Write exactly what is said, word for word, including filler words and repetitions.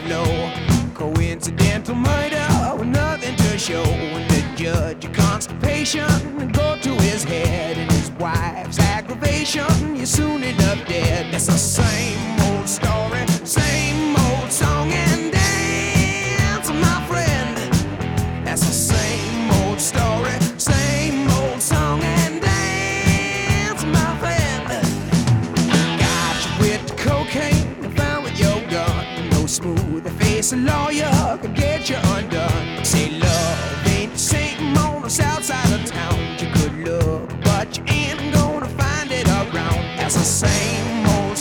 low. Coincidental murder with nothing to show. When the judge of constipation go to his head, and his wife's aggravation, you're soon enough dead. It's the same old story, same old song and dance, my friend. That's the same old story, same old song and dance, my friend. Got you with the cocaine, found with your gun. No smooth face a lawyer can get you undone. Say love ain't the same on the south side of town. You could look, but you ain't gonna find it around. That's the same old